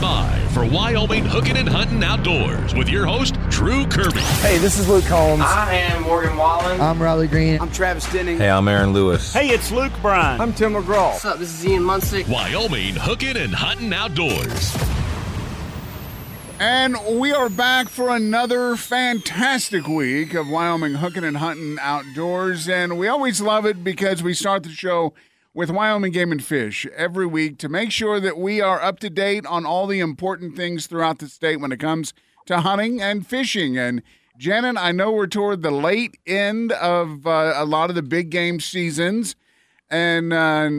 by for Wyoming Hooking and Hunting Outdoors with your host, Drew Kirby. Hey, this is Luke Combs. I am Morgan Wallen. I'm Riley Green. I'm Travis Denning. Hey, I'm Aaron Lewis. Hey, it's Luke Bryan. I'm Tim McGraw. What's up? This is Ian Munsick. Wyoming Hooking and Hunting Outdoors. And we are back for another fantastic week of Wyoming Hooking and Hunting Outdoors. And we always love it because we start the show with Wyoming Game and Fish every week to make sure that we are up to date on all the important things throughout the state when it comes to hunting and fishing. And Janet, I know we're toward the late end of a lot of the big game seasons. And,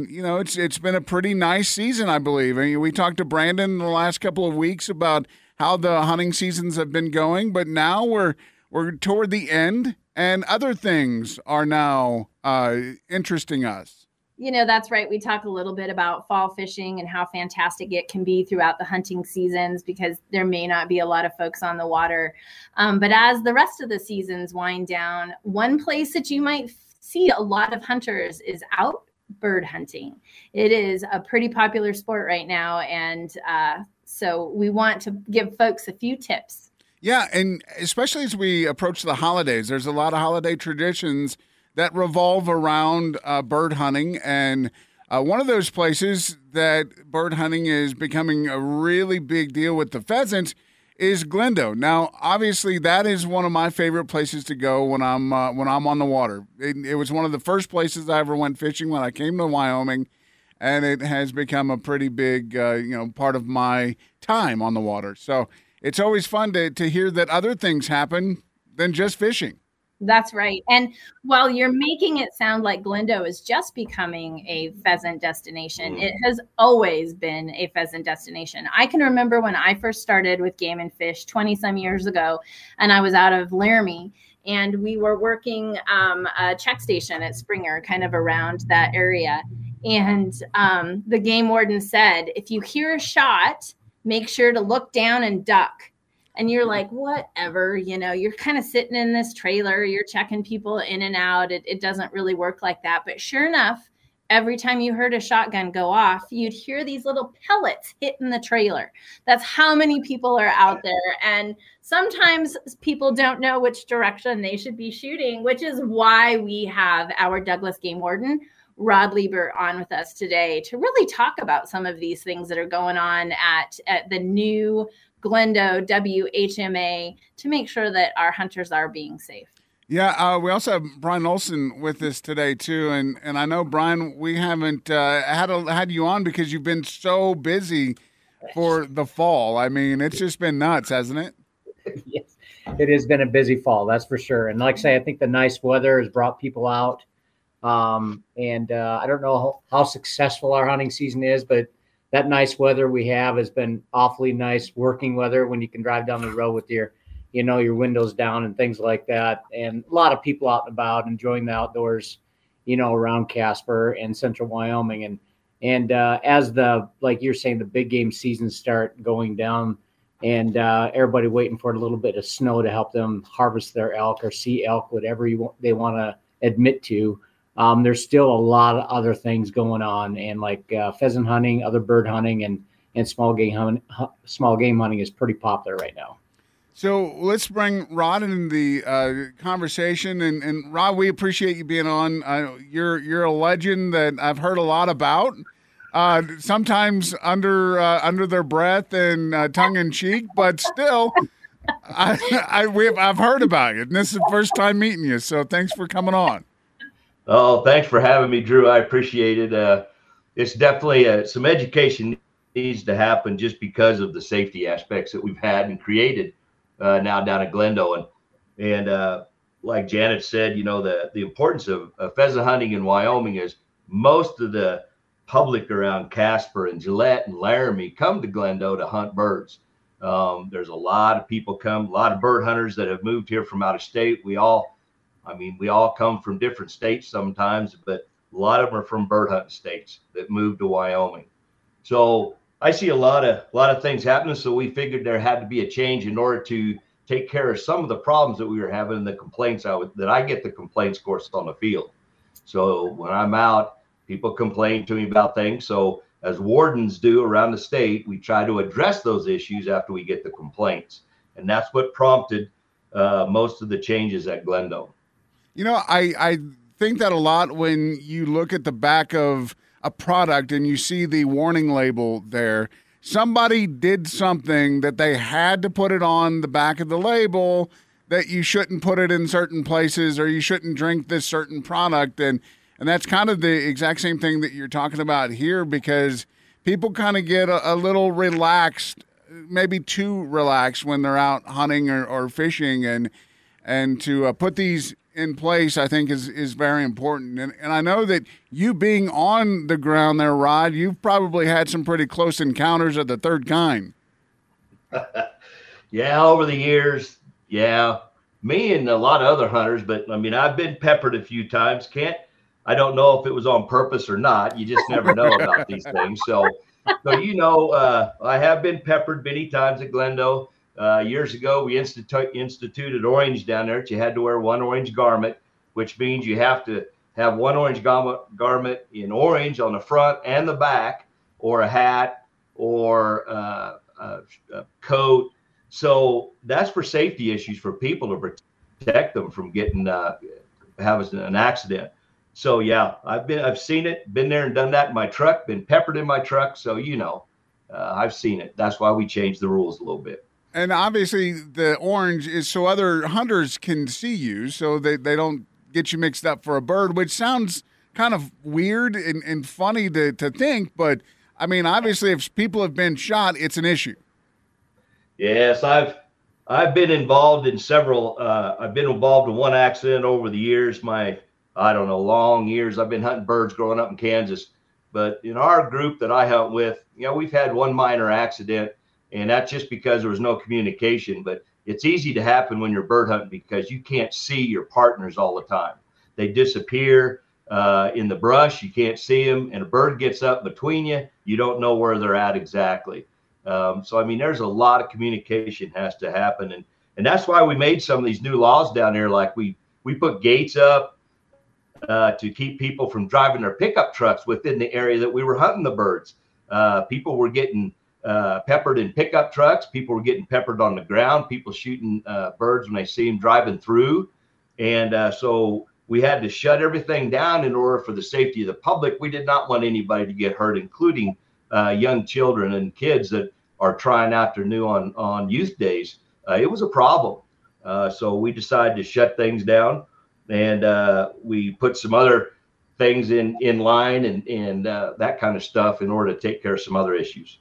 it's been a pretty nice season, I believe. I mean, we talked to Brandon the last couple of weeks about how the hunting seasons have been going, but now we're toward the end, and other things are now interesting us. That's right. We talk a little bit about fall fishing and how fantastic it can be throughout the hunting seasons because there may not be a lot of folks on the water. But as the rest of the seasons wind down, one place that you might see a lot of hunters is out bird hunting. It is a pretty popular sport right now. And so we want to give folks a few tips. Yeah. And especially as we approach the holidays, there's a lot of holiday traditions that revolve around bird hunting. And one of those places that bird hunting is becoming a really big deal with the pheasants is Glendo. Now, obviously, that is one of my favorite places to go when I'm on the water. It was one of the first places I ever went fishing when I came to Wyoming, and it has become a pretty big part of my time on the water. So it's always fun to hear that other things happen than just fishing. That's right. And while you're making it sound like Glendo is just becoming a pheasant destination, it has always been a pheasant destination. I can remember when I first started with Game and Fish 20 some years ago, and I was out of Laramie, and we were working a check station at Springer, kind of around that area. And the game warden said, if you hear a shot, make sure to look down and duck. And you're like, whatever, you're kind of sitting in this trailer, you're checking people in and out. It doesn't really work like that. But sure enough, every time you heard a shotgun go off, you'd hear these little pellets hitting the trailer. That's how many people are out there. And sometimes people don't know which direction they should be shooting, which is why we have our Douglas game warden, Rod Liebert, on with us today to really talk about some of these things that are going on at the new Glendo WHMA to make sure that our hunters are being safe. Yeah, we also have Brian Olson with us today too, and I know, Brian, we haven't had you on because you've been so busy for the fall. I mean, it's just been nuts, hasn't it? Yes, it has been a busy fall, that's for sure. And like I say, I think the nice weather has brought people out. And I don't know how successful our hunting season is, but that nice weather we have has been awfully nice working weather when you can drive down the road with your windows down and things like that. And a lot of people out and about enjoying the outdoors, around Casper and central Wyoming. And as like you're saying, the big game seasons start going down and everybody waiting for a little bit of snow to help them harvest their elk or see elk, whatever they want to admit to. There's still a lot of other things going on, and like pheasant hunting, other bird hunting, and small game hunting is pretty popular right now. So let's bring Rod in the conversation, and Rod, we appreciate you being on. You're a legend that I've heard a lot about. Sometimes under their breath and tongue in cheek, but still, I've heard about you, and this is the first time meeting you. So thanks for coming on. Oh, thanks for having me, Drew. I appreciate it. It's definitely some education needs to happen just because of the safety aspects that we've had and created now down at Glendo. And like Janet said, the importance of pheasant hunting in Wyoming is most of the public around Casper and Gillette and Laramie come to Glendo to hunt birds. There's a lot of people a lot of bird hunters that have moved here from out of state. We all come from different states sometimes, but a lot of them are from bird hunting states that moved to Wyoming. So I see a lot of things happening. So we figured there had to be a change in order to take care of some of the problems that we were having, the complaints that I get the complaints, of course, on the field. So when I'm out, people complain to me about things. So as wardens do around the state, we try to address those issues after we get the complaints. And that's what prompted most of the changes at Glendo. You know, I think that a lot when you look at the back of a product and you see the warning label there. Somebody did something that they had to put it on the back of the label, that you shouldn't put it in certain places or you shouldn't drink this certain product. And that's kind of the exact same thing that you're talking about here, because people kind of get a little relaxed, maybe too relaxed when they're out hunting or fishing. And to put these in place, I think is very important. And I know that you being on the ground there, Rod, you've probably had some pretty close encounters of the third kind. Yeah, over the years. Yeah, me and a lot of other hunters, but I mean, I've been peppered a few times. I don't know if it was on purpose or not. You just never know about these things. So I have been peppered many times at Glendo. Years ago, we instituted orange down there. You had to wear one orange garment, which means you have to have one orange garment in orange on the front and the back, or a hat, or a coat. So that's for safety issues, for people to protect them from getting having an accident. So yeah, I've seen it, been there and done that in my truck, been peppered in my truck. So I've seen it. That's why we changed the rules a little bit. And obviously the orange is so other hunters can see you, so they don't get you mixed up for a bird, which sounds kind of weird and funny to think. But, I mean, obviously if people have been shot, it's an issue. Yes, I've been involved in several. I've been involved in one accident over the years. Long years. I've been hunting birds growing up in Kansas. But in our group that I hunt with, we've had one minor accident. And that's just because there was no communication. But it's easy to happen when you're bird hunting because you can't see your partners all the time. They disappear in the brush. You can't see them. And a bird gets up between you. You don't know where they're at exactly. So, I mean, there's a lot of communication has to happen. And that's why we made some of these new laws down there. Like we put gates up to keep people from driving their pickup trucks within the area that we were hunting the birds. People were getting peppered in pickup trucks. People were getting peppered on the ground. People shooting birds when they see them driving through. And so we had to shut everything down in order for the safety of the public. We did not want anybody to get hurt, including young children and kids that are trying out their new on youth days. It was a problem. So we decided to shut things down, and we put some other things in line and that kind of stuff in order to take care of some other issues.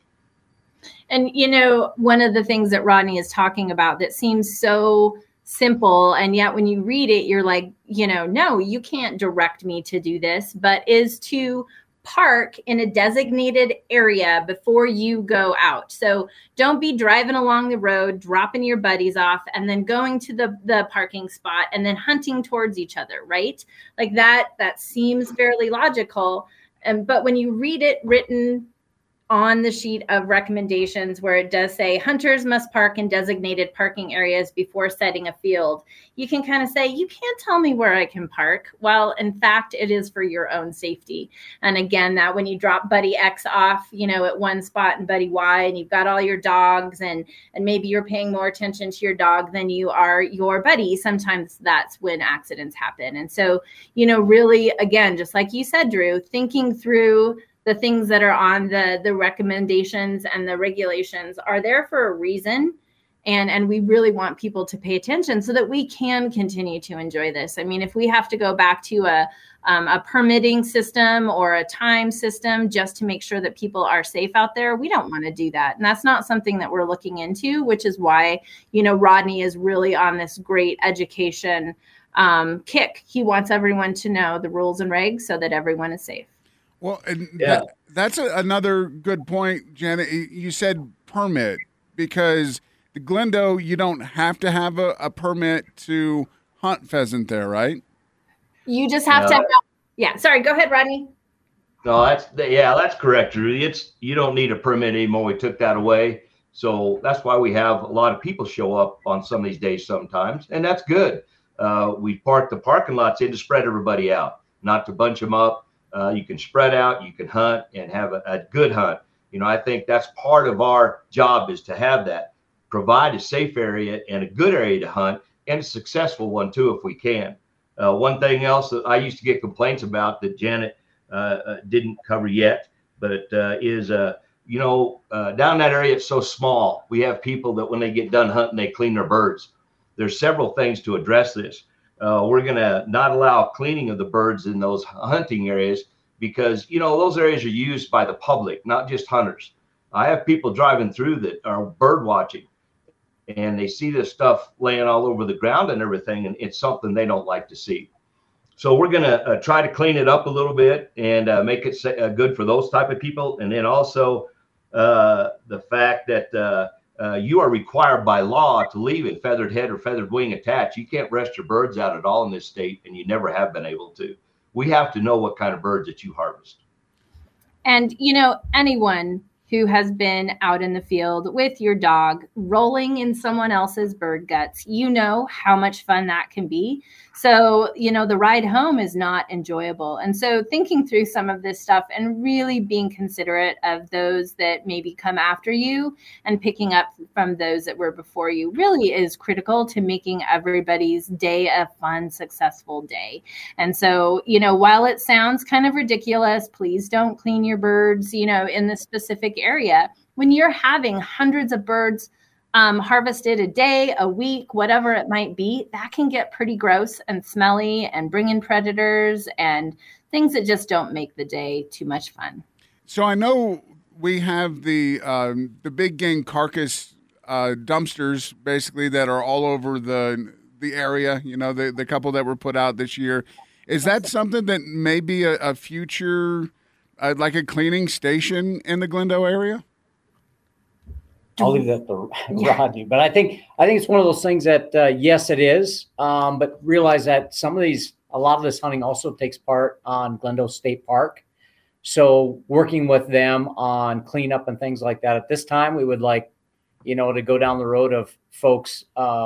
And, one of the things that Rodney is talking about that seems so simple, and yet when you read it, you're like, no, you can't direct me to do this, but is to park in a designated area before you go out. So don't be driving along the road, dropping your buddies off, and then going to the parking spot and then hunting towards each other, right? Like that seems fairly logical. But when you read it written on the sheet of recommendations where it does say hunters must park in designated parking areas before setting a field, you can kind of say, you can't tell me where I can park. Well, in fact, it is for your own safety. And again, that when you drop buddy X off, at one spot and buddy Y, and you've got all your dogs and maybe you're paying more attention to your dog than you are your buddy, sometimes that's when accidents happen. And so, really, again, just like you said, Drew, thinking through the things that are on the recommendations and the regulations are there for a reason. And we really want people to pay attention so that we can continue to enjoy this. I mean, if we have to go back to a permitting system or a time system just to make sure that people are safe out there, we don't want to do that. And that's not something that we're looking into, which is why, Rodney is really on this great education kick. He wants everyone to know the rules and regs so that everyone is safe. Well, and that's another good point, Janet. You said permit, because the Glendo, you don't have to have a permit to hunt pheasant there, right? You just have to. Yeah. Sorry. Go ahead, Rodney. No, that's correct, Drew. You don't need a permit anymore. We took that away. So that's why we have a lot of people show up on some of these days sometimes. And that's good. We park the parking lots in to spread everybody out, not to bunch them up. You can spread out, you can hunt and have a good hunt. I think that's part of our job, is to have that, provide a safe area and a good area to hunt, and a successful one too, if we can. One thing else that I used to get complaints about that Janet didn't cover yet, but is down that area, it's so small. We have people that when they get done hunting, they clean their birds. There's several things to address this. We're going to not allow cleaning of the birds in those hunting areas, because those areas are used by the public, not just hunters. I have people driving through that are bird watching, and they see this stuff laying all over the ground and everything, and it's something they don't like to see. So we're going to try to clean it up a little bit and make it good for those type of people. And then also the fact that you are required by law to leave a feathered head or feathered wing attached. You can't rest your birds out at all in this state, and you never have been able to. We have to know what kind of birds that you harvest. And, anyone who has been out in the field with your dog rolling in someone else's bird guts, how much fun that can be. So, the ride home is not enjoyable. And so thinking through some of this stuff and really being considerate of those that maybe come after you and picking up from those that were before you really is critical to making everybody's day a fun, successful day. And so, while it sounds kind of ridiculous, please don't clean your birds, in the specific area. When you're having hundreds of birds harvested a day, a week, whatever it might be, that can get pretty gross and smelly and bring in predators and things that just don't make the day too much fun. So I know we have the big game carcass dumpsters, basically, that are all over the area. The couple that were put out this year. Is that something that may be a future, like a cleaning station in the Glendale area? I'll leave that to Rodney, but I think it's one of those things that yes, it is. But realize that a lot of this hunting also takes part on Glendale State Park. So working with them on cleanup and things like that. At this time, we would like, to go down the road of folks,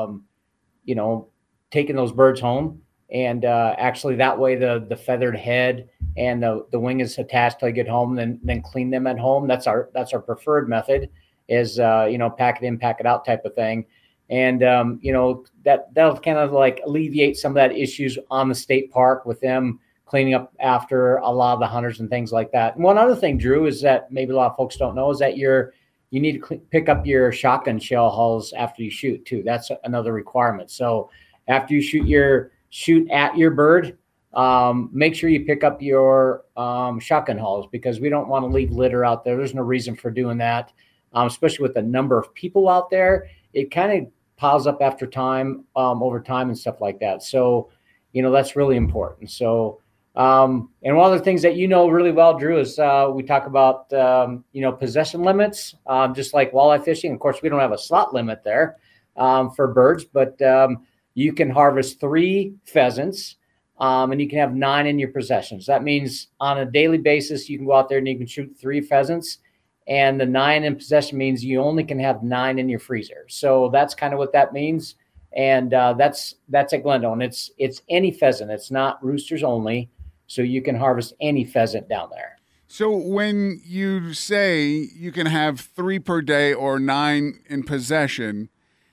taking those birds home, and actually that way the feathered head and the wing is attached till you get home, then clean them at home. That's our preferred method. Is pack it in, pack it out type of thing. And that'll kind of like alleviate some of that issues on the state park with them cleaning up after a lot of the hunters and things like that. And one other thing, Drew, is that maybe a lot of folks don't know is that you need to pick up your shotgun shell hulls after you shoot too. That's another requirement. So after you shoot at your bird, make sure you pick up your shotgun hulls, because we don't want to leave litter out there. There's no reason for doing that. Especially with the number of people out there, it kind of piles up over time and stuff like that. So, that's really important. So, and one of the things that really well, Drew, is we talk about, possession limits, just like walleye fishing. Of course, we don't have a slot limit there for birds, but you can harvest 3 pheasants and you can have 9 in your possessions. That means on a daily basis, you can go out there and you can shoot 3 pheasants. And the 9 in possession means you only can have 9 in your freezer. So that's kind of what that means. And that's at Glendale. And it's any pheasant. It's not roosters only. So you can harvest any pheasant down there. So when you say you can have 3 per day or 9 in possession,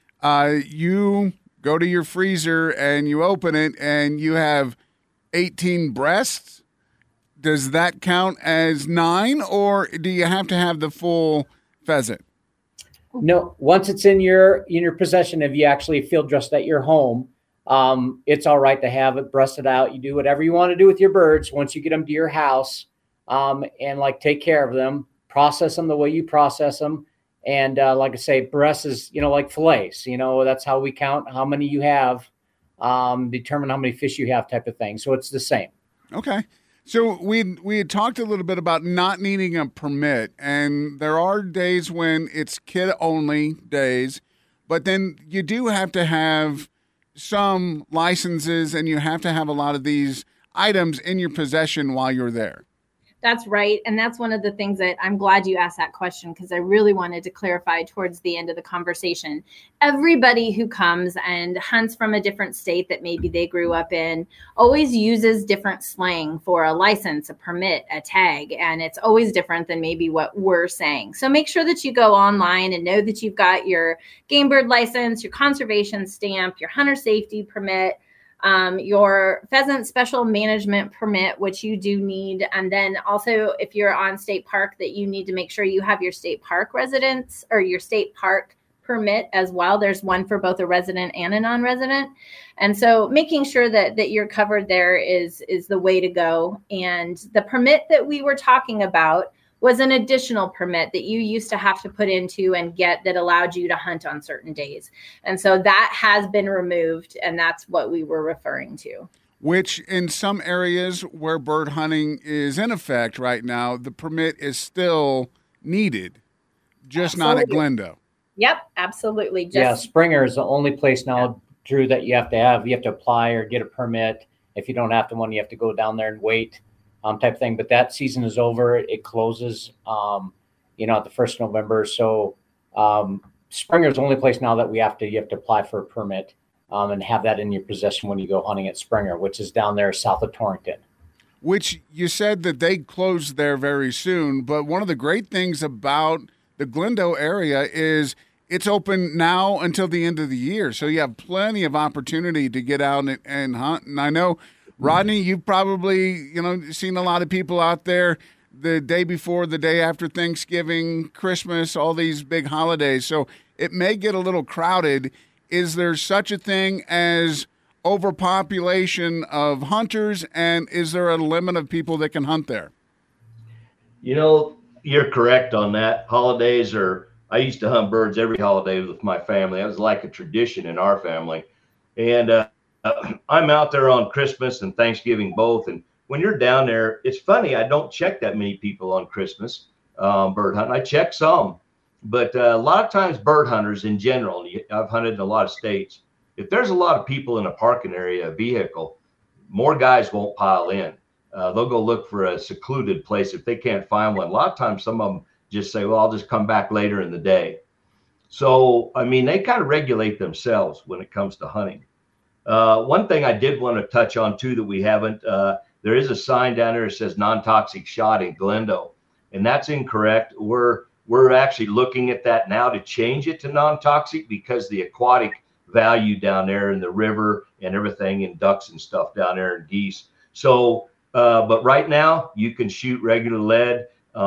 you go to your freezer and you open it and you have 18 breasts. Does that count as 9, or do you have to have the full pheasant? No, once it's in your possession, if you actually field dressed at your home, it's all right to have it breasted out. You do whatever you want to do with your birds once you get them to your house, and take care of them, process them the way you process them. And like I say, breasts is, like fillets, that's how we count how many you have, determine how many fish you have type of thing. So it's the same. Okay. So we had talked a little bit about not needing a permit, and there are days when it's kid-only days, but then you do have to have some licenses, and you have to have a lot of these items in your possession while you're there. That's right. And that's one of the things that I'm glad you asked that question, because I really wanted to clarify towards the end of the conversation. Everybody who comes and hunts from a different state that maybe they grew up in always uses different slang for a license, a permit, a tag, and it's always different than maybe what we're saying. So make sure that you go online and know that you've got your game bird license, your conservation stamp, your hunter safety permit, your pheasant special management permit, which you do need. And then also, if you're on state park, that you need to make sure you have your state park residence or your state park permit as well. There's one for both a resident and a non-resident. And so making sure that you're covered there is the way to go. And the permit that we were talking about was an additional permit that you used to have to put into and get that allowed you to hunt on certain days. And so that has been removed, and that's what we were referring to. Which in some areas where bird hunting is in effect right now, the permit is still needed, just not at Glendo. Yep, absolutely. Yeah, Springer is the only place now, Drew, that you have to apply or get a permit. If you don't have to one, you have to go down there and wait. Type thing, but that season is over. It closes, at the 1st of November. So Springer is the only place now that you have to apply for a permit and have that in your possession when you go hunting at Springer, which is down there south of Torrington. Which you said that they closed there very soon, but one of the great things about the Glendo area is it's open now until the end of the year. So you have plenty of opportunity to get out and hunt. And I know, Rodney, you've probably, seen a lot of people out there the day before, the day after Thanksgiving, Christmas, all these big holidays. So it may get a little crowded. Is there such a thing as overpopulation of hunters, and is there a limit of people that can hunt there? You're correct on that. I used to hunt birds every holiday with my family. That was like a tradition in our family. And I'm out there on Christmas and Thanksgiving both. And when you're down there, it's funny. I don't check that many people on Christmas bird hunting. I check some, but a lot of times bird hunters in general, I've hunted in a lot of states. If there's a lot of people in a parking area, a vehicle, more guys won't pile in. They'll go look for a secluded place if they can't find one. A lot of times some of them just say, well, I'll just come back later in the day. So, they kind of regulate themselves when it comes to hunting. One thing I did want to touch on too that we haven't, there is a sign down there that says non-toxic shot in Glendo, and that's incorrect. We're actually looking at that now to change it to non-toxic because the aquatic value down there in the river and everything, and ducks and stuff down there and geese. So, but right now you can shoot regular lead.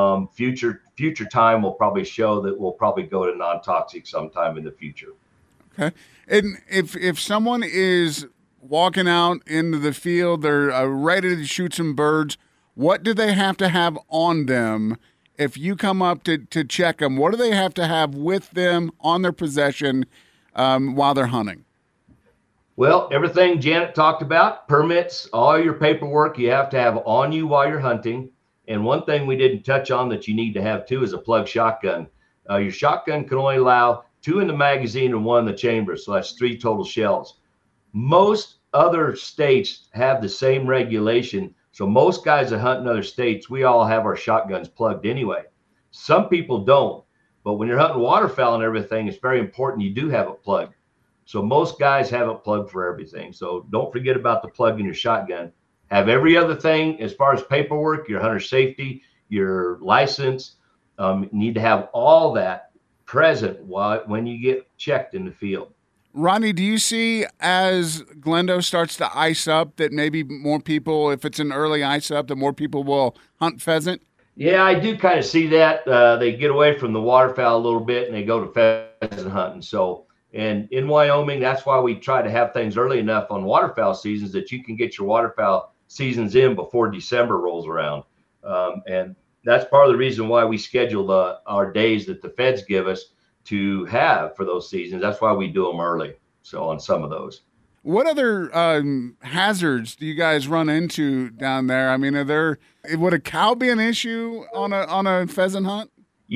Future time will probably show that we'll probably go to non-toxic sometime in the future. Okay. And if someone is walking out into the field, they're ready to shoot some birds, what do they have to have on them? If you come up to check them, what do they have to have with them on their possession while they're hunting? Well, everything Janet talked about, permits, all your paperwork you have to have on you while you're hunting. And one thing we didn't touch on that you need to have too is a plug shotgun. Your shotgun can only allow 2 in the magazine and 1 in the chamber. So that's 3 total shells. Most other states have the same regulation. So most guys that hunt in other states, we all have our shotguns plugged anyway. Some people don't, but when you're hunting waterfowl and everything, it's very important you do have it plugged. So most guys have it plugged for everything. So don't forget about the plug in your shotgun. Have every other thing as far as paperwork, your hunter safety, your license. Need to have all that present when you get checked in the field. Ronnie, do you see as Glendo starts to ice up that maybe more people, if it's an early ice up, that more people will hunt pheasant? Yeah, I do kind of see that. They get away from the waterfowl a little bit and they go to pheasant hunting. So, and in Wyoming, that's why we try to have things early enough on waterfowl seasons that you can get your waterfowl seasons in before December rolls around. And that's part of the reason why we schedule our days that the feds give us to have for those seasons. That's why we do them early. So on some of those. What other hazards do you guys run into down there? Would a cow be an issue on a pheasant hunt?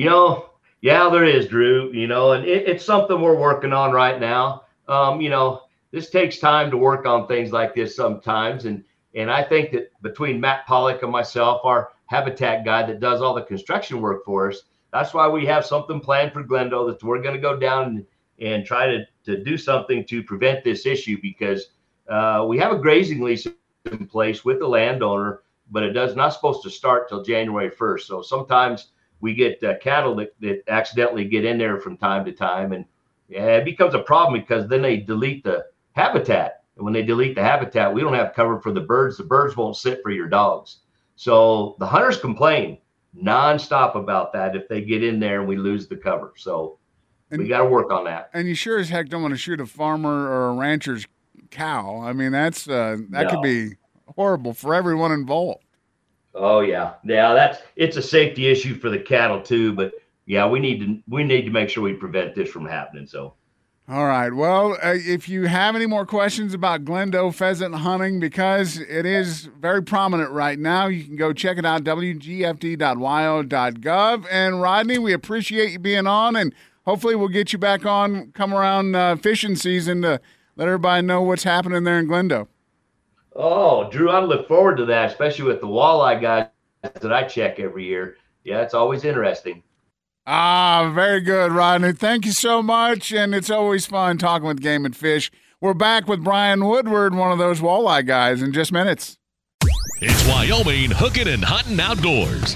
Yeah, there is, Drew, and it's something we're working on right now. This takes time to work on things like this sometimes. And I think that between Matt Pollock and myself, our habitat guy that does all the construction work for us. That's why we have something planned for Glendo that we're going to go down and try to do something to prevent this issue, because we have a grazing lease in place with the landowner, but it does not supposed to start till January 1st. So sometimes we get cattle that accidentally get in there from time to time, and it becomes a problem because then they delete the habitat. And when they delete the habitat, we don't have cover for the birds. The birds won't sit for your dogs. So the hunters complain nonstop about that if they get in there and we lose the cover. So we got to work on that. And you sure as heck don't want to shoot a farmer or a rancher's cow. I mean, that could be horrible for everyone involved. Oh yeah. It's a safety issue for the cattle too, but yeah, we need to make sure we prevent this from happening. So all right. Well, if you have any more questions about Glendo pheasant hunting, because it is very prominent right now, you can go check it out, wgfd.wyo.gov. And Rodney, we appreciate you being on, and hopefully we'll get you back on come around fishing season to let everybody know what's happening there in Glendo. Oh, Drew, I look forward to that, especially with the walleye guys that I check every year. Yeah, it's always interesting. Very good, Rodney. Thank you so much, and it's always fun talking with Game and Fish. We're back with Brian Woodward, one of those walleye guys, in just minutes. It's Wyoming Hooking and Hunting Outdoors.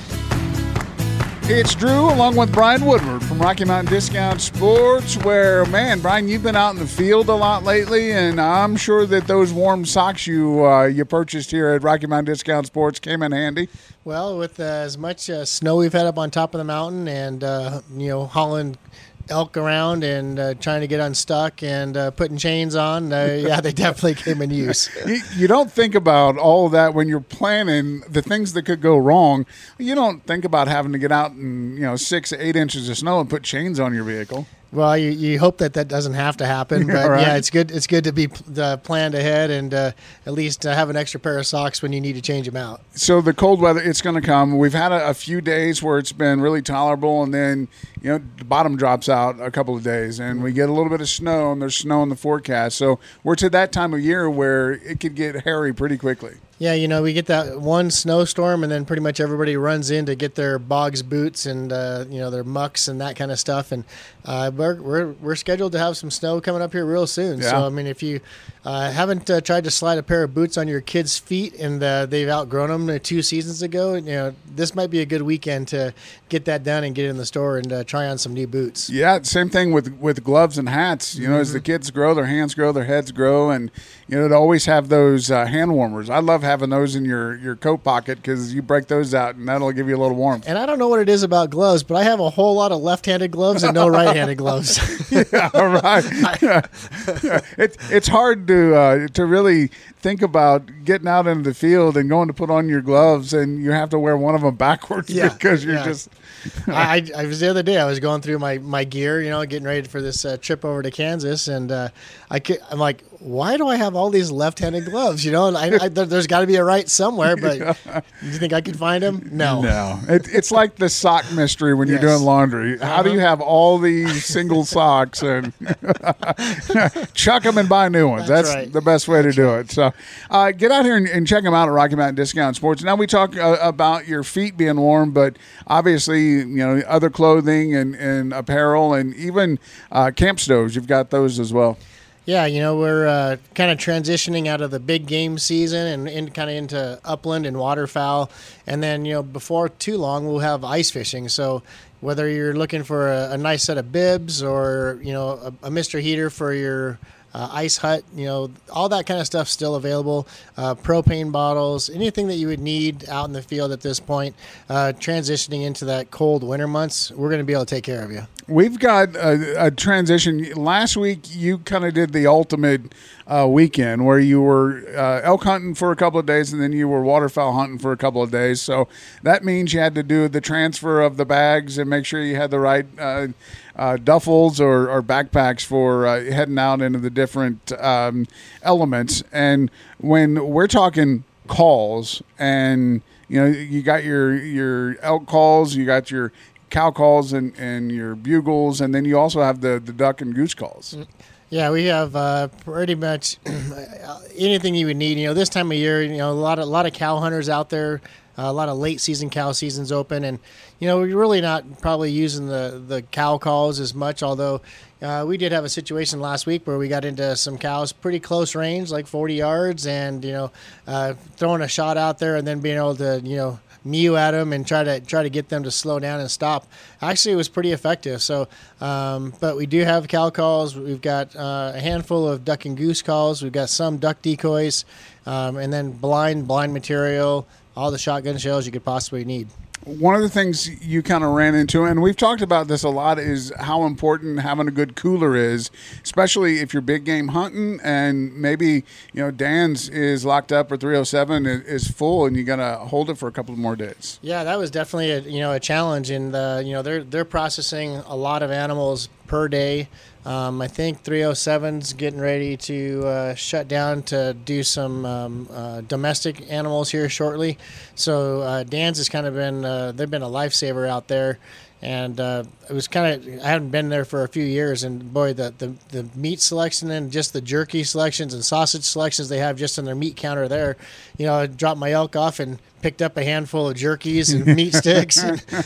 It's Drew, along with Brian Woodward from Rocky Mountain Discount Sports, where, man, Brian, you've been out in the field a lot lately, and I'm sure that those warm socks you purchased here at Rocky Mountain Discount Sports came in handy. Well, with as much snow we've had up on top of the mountain and, hauling elk around and trying to get unstuck and putting chains on, yeah, they definitely came in use. You don't think about all of that when you're planning the things that could go wrong. You don't think about having to get out in 6 to 8 inches of snow and put chains on your vehicle. Well, you hope that doesn't have to happen, but right. Yeah, it's good. It's good to be planned ahead and at least have an extra pair of socks when you need to change them out. So the cold weather, it's going to come. We've had a few days where it's been really tolerable, and then the bottom drops out a couple of days, and we get a little bit of snow, and there's snow in the forecast. So we're to that time of year where it could get hairy pretty quickly. Yeah, we get that one snowstorm, and then pretty much everybody runs in to get their bogs boots and their mucks and that kind of stuff. And we're scheduled to have some snow coming up here real soon. Yeah. So I mean, if you haven't tried to slide a pair of boots on your kids' feet and they've outgrown them 2 seasons ago, this might be a good weekend to get that done and get in the store and try on some new boots. Yeah, same thing with gloves and hats. As the kids grow, their hands grow, their heads grow, and to always have those hand warmers. I love having those in your coat pocket because you break those out and that'll give you a little warmth. And I don't know what it is about gloves, but I have a whole lot of left-handed gloves and no right-handed gloves. Yeah, right. It's hard to really think about getting out into the field and going to put on your gloves and you have to wear one of them backwards because you're just. I was the other day. I was going through my gear, getting ready for this trip over to Kansas, and I'm like, why do I have all these left-handed gloves? And there's got to be a right somewhere, but you think I could find them? No. It's like the sock mystery when you're doing laundry. How do you have all these single socks and chuck them and buy new ones? That's right. The best way to do it. So get out here and check them out at Rocky Mountain Discount Sports. Now we talk about your feet being warm, but obviously, other clothing and apparel and even camp stoves. You've got those as well. Yeah, we're kind of transitioning out of the big game season and kind of into upland and waterfowl. And then, before too long, we'll have ice fishing. So whether you're looking for a nice set of bibs or, a Mr. Heater for your ice hut, all that kind of stuff still available. Propane bottles, anything that you would need out in the field at this point. Transitioning into that cold winter months, we're going to be able to take care of you. We've got a transition. Last week, you kind of did the ultimate weekend where you were elk hunting for a couple of days and then you were waterfowl hunting for a couple of days. So that means you had to do the transfer of the bags and make sure you had the right duffels or backpacks for heading out into the different elements. And when we're talking calls and, you got your elk calls, you got your cow calls and your bugles, and then you also have the duck and goose calls. Yeah, we have pretty much anything you would need. This time of year, a lot of cow hunters out there a lot of late season cow seasons open, and we're really not probably using the cow calls as much, although we did have a situation last week where we got into some cows pretty close range, like 40 yards, and throwing a shot out there and then being able to mew at them and try to get them to slow down and stop. Actually, it was pretty effective. So, but we do have cow calls. We've got a handful of duck and goose calls. We've got some duck decoys, and then blind material, all the shotgun shells you could possibly need. One of the things you kind of ran into, and we've talked about this a lot, is how important having a good cooler is, especially if you're big game hunting and maybe, Dan's is locked up or 307 is full and you got to hold it for a couple of more days. Yeah, that was definitely a challenge, and they're processing a lot of animals per day. I think 307's getting ready to shut down to do some domestic animals here shortly. So Dan's has kind of been they've been a lifesaver out there, and it was kind of, I haven't been there for a few years, and boy, the meat selection and just the jerky selections and sausage selections they have just on their meat counter there. I dropped my elk off and picked up a handful of jerkies and meat sticks.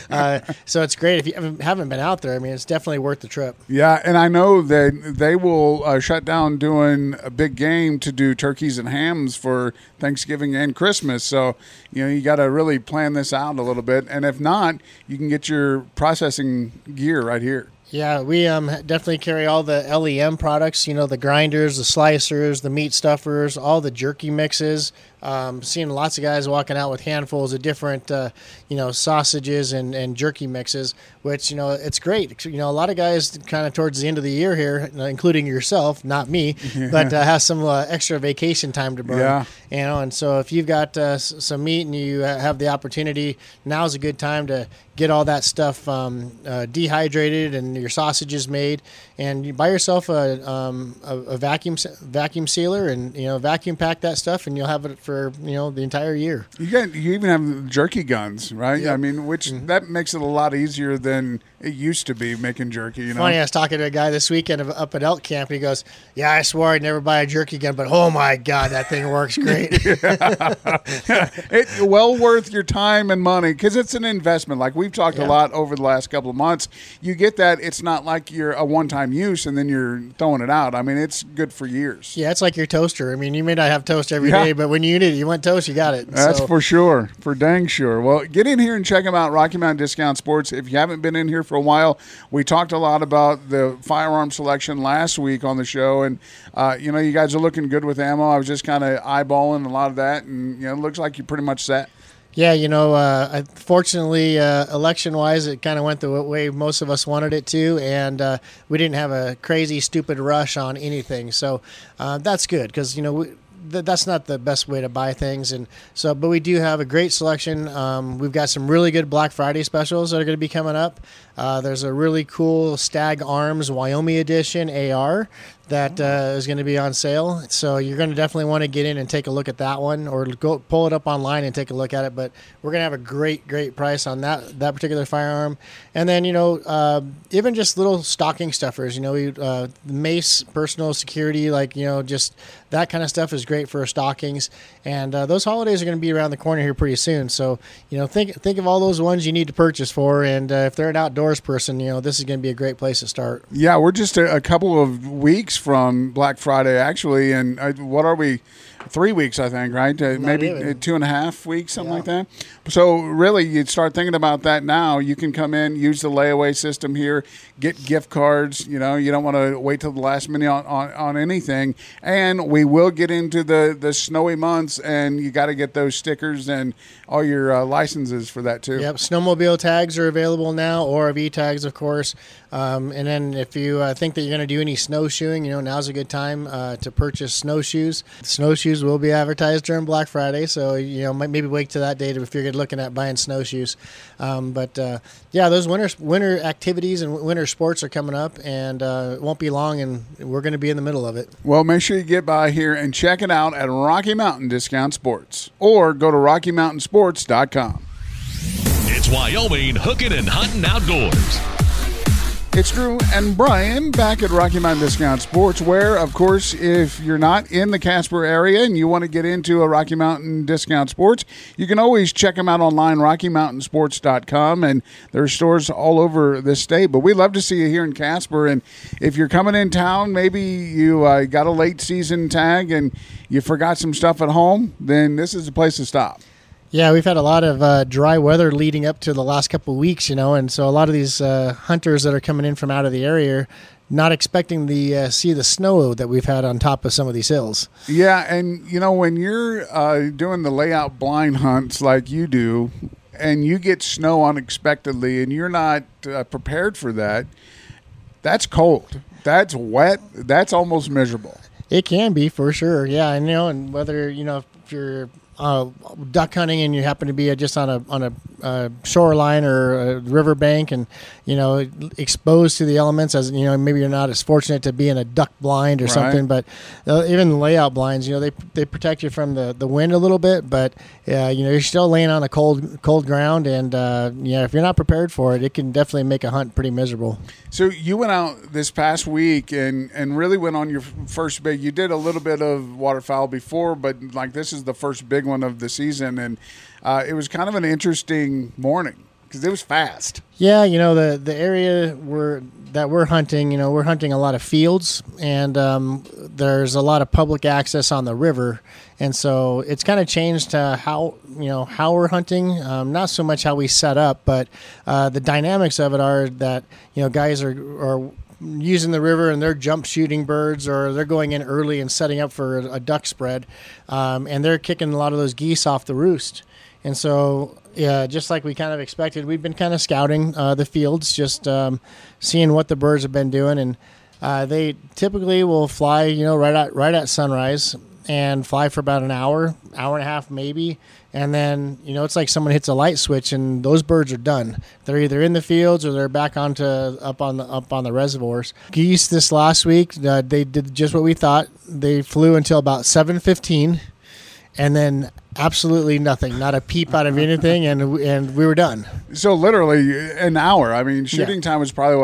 So it's great. If you haven't been out there, I mean, it's definitely worth the trip. Yeah, and I know that they will shut down doing a big game to do turkeys and hams for Thanksgiving and Christmas. So, you got to really plan this out a little bit. And if not, you can get your processing gear right here. Yeah, we definitely carry all the LEM products, the grinders, the slicers, the meat stuffers, all the jerky mixes. Seeing lots of guys walking out with handfuls of different, sausages and jerky mixes, which, it's great. A lot of guys kind of towards the end of the year here, including yourself, not me, but have some extra vacation time to burn. Yeah. And so if you've got some meat and you have the opportunity, now's a good time to get all that stuff dehydrated and your sausages made, and you buy yourself a vacuum sealer and vacuum pack that stuff, and you'll have it for the entire year. You even have jerky guns, right? Yep. I mean, which that makes it a lot easier than it used to be making jerky. Funny, I was talking to a guy this weekend up at elk camp, and he goes, "Yeah, I swore I'd never buy a jerky gun, but oh my god, that thing works great." It's well worth your time and money because it's an investment. Like we've talked a lot over the last couple of months. You get that it's not like you're a one-time use and then you're throwing it out. I mean, it's good for years. Yeah, it's like your toaster. I mean, you may not have toast every day, but when you need it, you want toast, you got it. That's for sure, for dang sure. Well, get in here and check them out, Rocky Mountain Discount Sports. If you haven't been in here for a while, we talked a lot about the firearm selection last week on the show, and you guys are looking good with ammo. I was just kind of eyeballing a lot of that, and it looks like you're pretty much set. Yeah, fortunately, election-wise, it kind of went the way most of us wanted it to, and we didn't have a crazy, stupid rush on anything. So that's good because, that's not the best way to buy things. And so, but we do have a great selection. We've got some really good Black Friday specials that are going to be coming up. There's a really cool Stag Arms Wyoming edition AR that is going to be on sale. So you're going to definitely want to get in and take a look at that one, or go pull it up online and take a look at it. But we're going to have a great price on that particular firearm. And then, even just little stocking stuffers, mace, personal security, just that kind of stuff is great for stockings. And those holidays are going to be around the corner here pretty soon. So, think of all those ones you need to purchase for. And if they're an outdoors person, this is going to be a great place to start. Yeah, we're just a couple of weeks from Black Friday, actually. And what are we? 3 weeks, I think, right? Maybe even 2.5 weeks, something like that. So really, you'd start thinking about that now. You can come in, use the layaway system here, get gift cards. You don't want to wait till the last minute on anything. And we will get into the snowy months, and you got to get those stickers and all your licenses for that too. Yep, snowmobile tags are available now, ORV tags, of course. And then if you think that you're going to do any snowshoeing, now's a good time to purchase snowshoes. Snowshoes will be advertised during Black Friday, so maybe wait to that date if you're looking at buying snowshoes. But those winter activities and winter sports are coming up, and it won't be long, and we're going to be in the middle of it. Well, make sure you get by here and check it out at Rocky Mountain Discount Sports, or go to RockyMountainSports.com. It's Wyoming Hooking and Hunting Outdoors. It's Drew and Brian back at Rocky Mountain Discount Sports, where, of course, if you're not in the Casper area and you want to get into a Rocky Mountain Discount Sports, you can always check them out online, RockyMountainSports.com, and there's stores all over the state. But we'd love to see you here in Casper, and if you're coming in town, maybe you got a late season tag and you forgot some stuff at home, then this is the place to stop. Yeah, we've had a lot of dry weather leading up to the last couple of weeks, and so a lot of these hunters that are coming in from out of the area are not expecting to see the snow that we've had on top of some of these hills. Yeah, and, when you're doing the layout blind hunts like you do, and you get snow unexpectedly and you're not prepared for that, that's cold. That's wet. That's almost miserable. It can be, for sure. Yeah, and whether, if you're duck hunting and you happen to be just on a shoreline or a riverbank and exposed to the elements, as maybe you're not as fortunate to be in a duck blind or something, but even the layout blinds, they protect you from the wind a little bit, but you're still laying on a cold ground, and if you're not prepared for it, it can definitely make a hunt pretty miserable. So you went out this past week and really went on your first big. You did a little bit of waterfowl before, but this is the first big one of the season, and it was kind of an interesting morning because it was fast. Yeah, the area that we're hunting, we're hunting a lot of fields, and there's a lot of public access on the river, and so it's kind of changed how we're hunting. Not so much how we set up, but the dynamics of it are that guys are using the river and they're jump shooting birds, or they're going in early and setting up for a duck spread, and they're kicking a lot of those geese off the roost. And so, just like we kind of expected, we've been kind of scouting the fields, just seeing what the birds have been doing, and they typically will fly, right at sunrise, and fly for about an hour and a half maybe. And then, it's like someone hits a light switch and those birds are done. They're either in the fields or they're back up on the reservoirs. Geese this last week, they did just what we thought. They flew until about 7:15, and then absolutely nothing, not a peep out of anything, and we were done. So literally an hour. I mean, shooting time was probably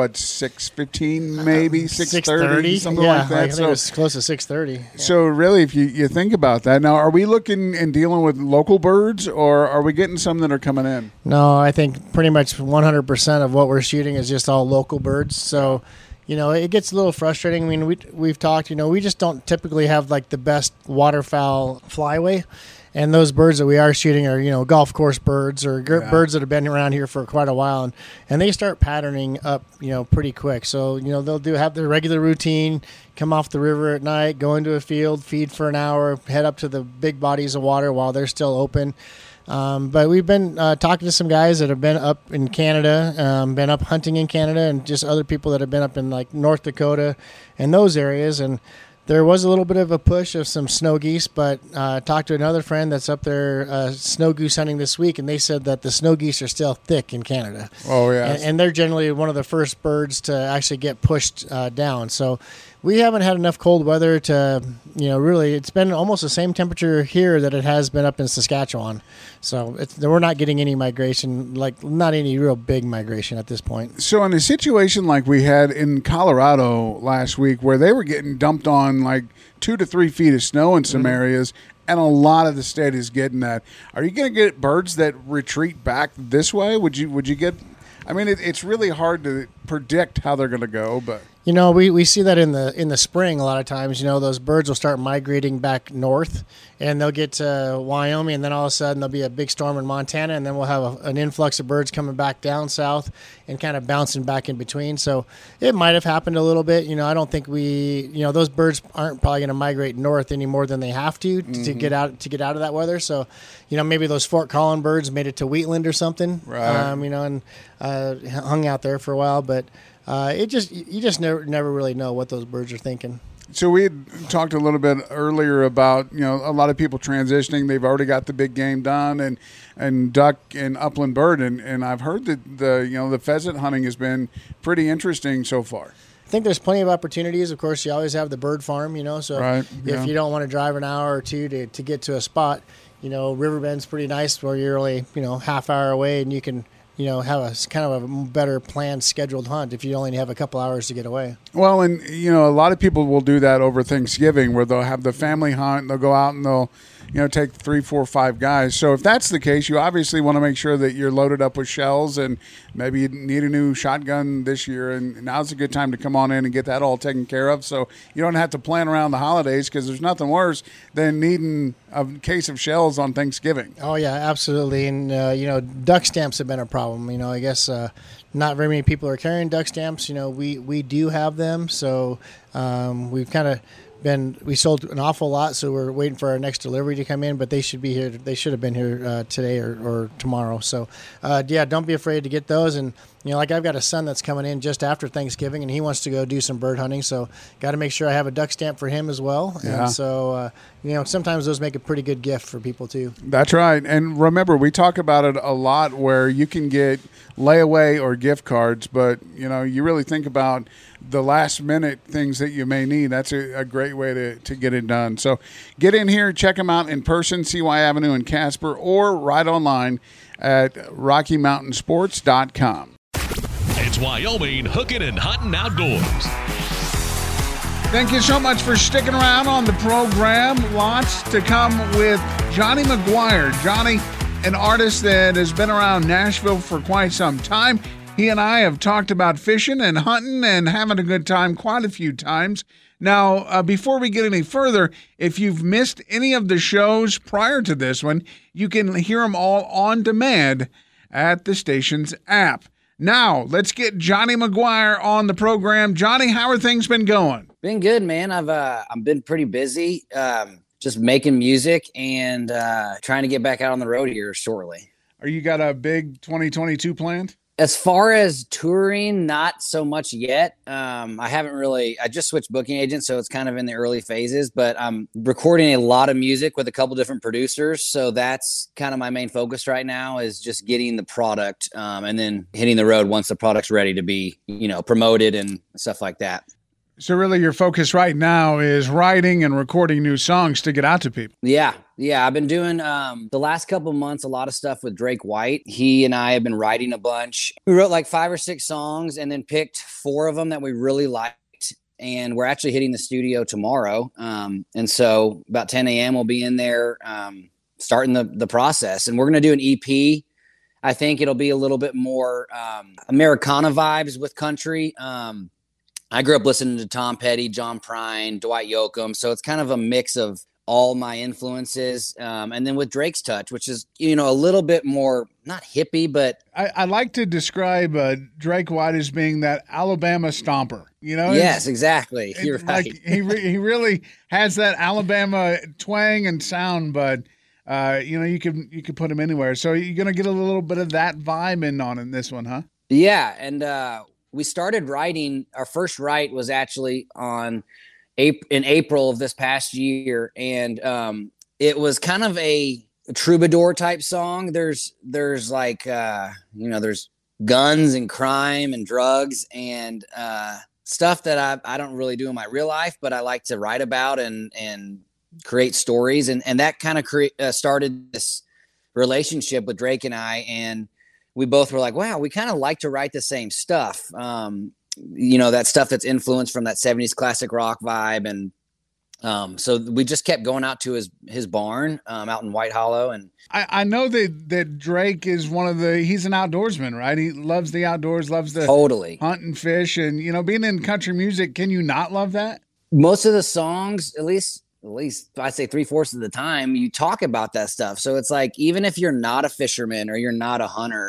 6:15, maybe 6:30, something like that. I think it was close to 6:30. Yeah. So really, if you think about that, now are we looking and dealing with local birds, or are we getting some that are coming in? No, I think pretty much 100% of what we're shooting is just all local birds. So, it gets a little frustrating. I mean, we've talked. We just don't typically have the best waterfowl flyway. And those birds that we are shooting are, golf course birds or birds that have been around here for quite a while. And they start patterning up, pretty quick. So, they'll have their regular routine, come off the river at night, go into a field, feed for an hour, head up to the big bodies of water while they're still open. But we've been talking to some guys that have been up in Canada, been up hunting in Canada, and just other people that have been up in North Dakota and those areas. And there was a little bit of a push of some snow geese, but talked to another friend that's up there snow goose hunting this week, and they said that the snow geese are still thick in Canada. Oh, yeah. And they're generally one of the first birds to actually get pushed down. So we haven't had enough cold weather to, really, it's been almost the same temperature here that it has been up in Saskatchewan. So we're not getting any migration, not any real big migration at this point. So in a situation like we had in Colorado last week, where they were getting dumped on 2 to 3 feet of snow in some areas, and a lot of the state is getting that, are you going to get birds that retreat back this way? Would you get? I mean, it's really hard to predict how they're going to go, but we see that in the spring a lot of times. Those birds will start migrating back north, and they'll get to Wyoming, and then all of a sudden there'll be a big storm in Montana, and then we'll have an influx of birds coming back down south and kind of bouncing back in between. So it might have happened a little bit. I don't think those birds aren't probably going to migrate north any more than they have to get out of that weather. So maybe those Fort Collin birds made it to Wheatland or something, right? And hung out there for a while, but. You just never really know what those birds are thinking. So we had talked a little bit earlier about a lot of people transitioning. They've already got the big game done, and duck and upland bird, and I've heard that the pheasant hunting has been pretty interesting so far. I think there's plenty of opportunities. Of course, you always have the bird farm, so right, if you don't want to drive an hour or two to get to a spot, Riverbend's pretty nice where you're only half hour away and you can have a kind of a better planned scheduled hunt if you only have a couple hours to get away. Well, and a lot of people will do that over Thanksgiving, where they'll have the family hunt and they'll go out and they'll take 3, 4, 5 guys. So if that's the case, you obviously want to make sure that you're loaded up with shells, and maybe you need a new shotgun this year, and now's a good time to come on in and get that all taken care of, so you don't have to plan around the holidays, because there's nothing worse than needing a case of shells on Thanksgiving. Oh yeah, absolutely. And duck stamps have been a problem. I guess not very many people are carrying duck stamps. We do have them, so we've kind of we sold an awful lot, so we're waiting for our next delivery to come in, but they should be here. They should have been here today or tomorrow. So, don't be afraid to get those. And, like I've got a son that's coming in just after Thanksgiving, and he wants to go do some bird hunting. So got to make sure I have a duck stamp for him as well. Yeah. And so, sometimes those make a pretty good gift for people too. That's right. And remember, we talk about it a lot where you can get layaway or gift cards, but, you really think about the last minute things that you may need. That's a great way to get it done. So get in here, check them out in person, CY Avenue in Casper, or right online at RockyMountainSports.com. It's Wyoming Hooking and Hunting Outdoors. Thank you so much for sticking around on the program. Lots to come with Johnny McGuire. Johnny, an artist that has been around Nashville for quite some time. He and I have talked about fishing and hunting and having a good time quite a few times. Now, before we get any further, if you've missed any of the shows prior to this one, you can hear them all on demand at the station's app. Now, let's get Johnny McGuire on the program. Johnny, how are things been going? Been good, man. I've been pretty busy, just making music and trying to get back out on the road here shortly. Are you got a big 2022 planned? As far as touring, not so much yet. I just switched booking agents, so it's kind of in the early phases, but I'm recording a lot of music with a couple different producers. So that's kind of my main focus right now, is just getting the product and then hitting the road once the product's ready to be, promoted and stuff like that. So really your focus right now is writing and recording new songs to get out to people. Yeah. I've been doing the last couple of months a lot of stuff with Drake White. He and I have been writing a bunch. We wrote like 5 or 6 songs and then picked 4 of them that we really liked. And we're actually hitting the studio tomorrow. And so about 10 a.m. we'll be in there starting the process. And we're going to do an EP. I think it'll be a little bit more Americana vibes with country. I grew up listening to Tom Petty, John Prine, Dwight Yoakam. So it's kind of a mix of all my influences. And then with Drake's touch, which is, a little bit more, not hippie, but I like to describe Drake White as being that Alabama stomper, Yes, exactly. You're right. Like he really has that Alabama twang and sound, but you could put him anywhere. So you're going to get a little bit of that vibe in this one, huh? Yeah. And, we started writing. Our first write was actually in April of this past year, and it was kind of a troubadour type song. There's like there's guns and crime and drugs and stuff that I don't really do in my real life, but I like to write about and create stories, and that kind of started this relationship with Drake and I. And we both were like, wow, we kind of like to write the same stuff. That stuff that's influenced from that 70s classic rock vibe. And so we just kept going out to his barn out in White Hollow. And I know that Drake is he's an outdoorsman, right? He loves the outdoors, loves the totally hunt and fish. And, being in country music, can you not love that? Most of the songs, at least I say 3/4 of the time, you talk about that stuff. So it's like, even if you're not a fisherman or you're not a hunter,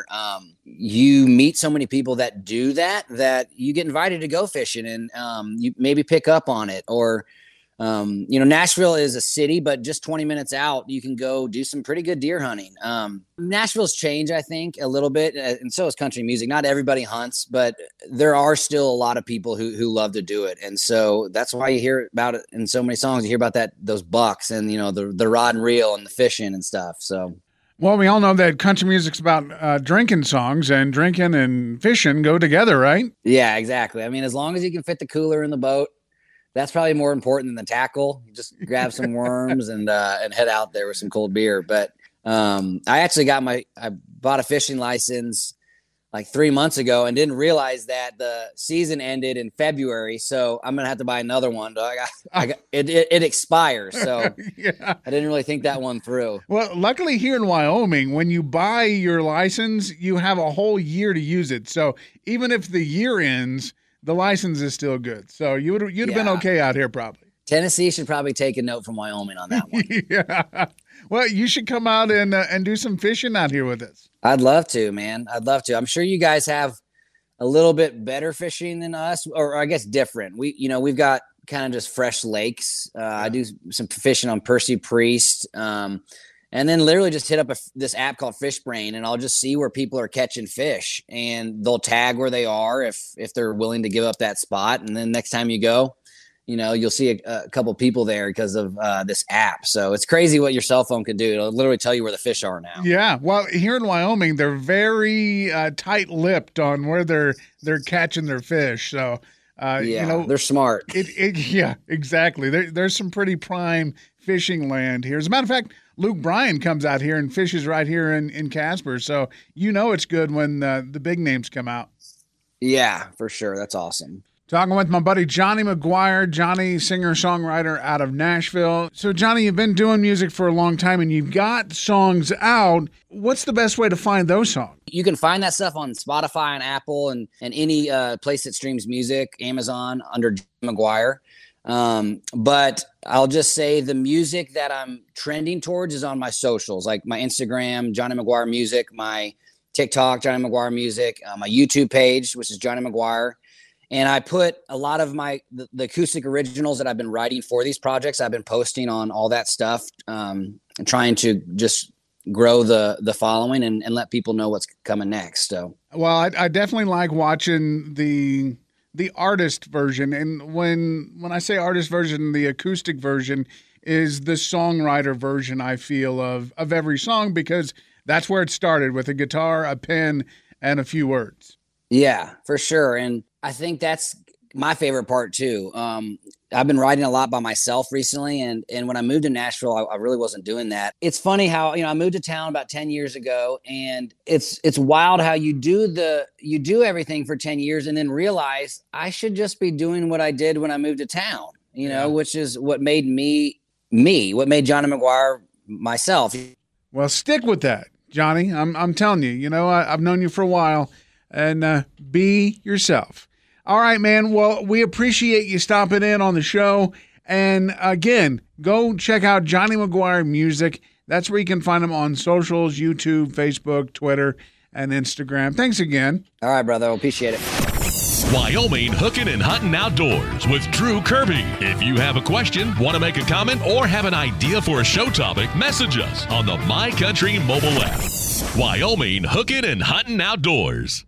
you meet so many people that do that you get invited to go fishing, and you maybe pick up on it. Or Nashville is a city, but just 20 minutes out, you can go do some pretty good deer hunting. Nashville's changed, I think, a little bit, and so is country music. Not everybody hunts, but there are still a lot of people who love to do it. And so that's why you hear about it in so many songs. You hear about those bucks and, the rod and reel and the fishing and stuff. So, well, we all know that country music's about drinking songs, and drinking and fishing go together, right? Yeah, exactly. I mean, as long as you can fit the cooler in the boat, that's probably more important than the tackle. Just grab some worms and head out there with some cold beer. But I actually I bought a fishing license like 3 months ago and didn't realize that the season ended in February. So I'm going to have to buy another one. It expires. So Yeah. I didn't really think that one through. Well, luckily here in Wyoming, when you buy your license, you have a whole year to use it. So even if the year ends, the license is still good. So you'd have been okay out here probably. Tennessee should probably take a note from Wyoming on that one. Yeah. Well, you should come out and do some fishing out here with us. I'd love to, man. I'd love to. I'm sure you guys have a little bit better fishing than us, or I guess different. We've got kind of just fresh lakes. I do some fishing on Percy Priest. And then literally just hit up this app called FishBrain, and I'll just see where people are catching fish, and they'll tag where they are if they're willing to give up that spot. And then next time you go, you'll see a couple people there because of this app. So it's crazy what your cell phone can do. It'll literally tell you where the fish are now. Yeah. Well, here in Wyoming, they're very tight-lipped on where they're catching their fish. So, they're smart. Yeah, exactly. There's some pretty prime fishing land here. As a matter of fact, Luke Bryan comes out here and fishes right here in Casper. So, it's good when the big names come out. Yeah, for sure. That's awesome. Talking with my buddy Johnny McGuire. Johnny, singer-songwriter out of Nashville. So, Johnny, you've been doing music for a long time, and you've got songs out. What's the best way to find those songs? You can find that stuff on Spotify and Apple and any place that streams music, Amazon, under Johnny McGuire. But I'll just say the music that I'm trending towards is on my socials, like my Instagram, Johnny McGuire Music, my TikTok, Johnny McGuire Music, my YouTube page, which is Johnny McGuire. And I put a lot of the acoustic originals that I've been writing for these projects. I've been posting on all that stuff, and trying to just grow the following and let people know what's coming next. So, well, I definitely like watching the artist version. And when I say artist version, the acoustic version is the songwriter version, I feel, of every song, because that's where it started, with a guitar, a pen, and a few words. Yeah, for sure. And I think that's my favorite part too. I've been writing a lot by myself recently. And when I moved to Nashville, I really wasn't doing that. It's funny how, I moved to town about 10 years ago, and it's wild how you do everything for 10 years and then realize I should just be doing what I did when I moved to town, which is what made me, what made Johnny McGuire myself. Well, stick with that, Johnny. I'm telling you, I've known you for a while. And be yourself. All right, man. Well, we appreciate you stopping in on the show. And again, go check out Johnny McGuire Music. That's where you can find him on socials, YouTube, Facebook, Twitter, and Instagram. Thanks again. All right, brother. I appreciate it. Wyoming Hooking and Hunting Outdoors with Drew Kirby. If you have a question, want to make a comment, or have an idea for a show topic, message us on the My Country mobile app. Wyoming Hooking and Hunting Outdoors.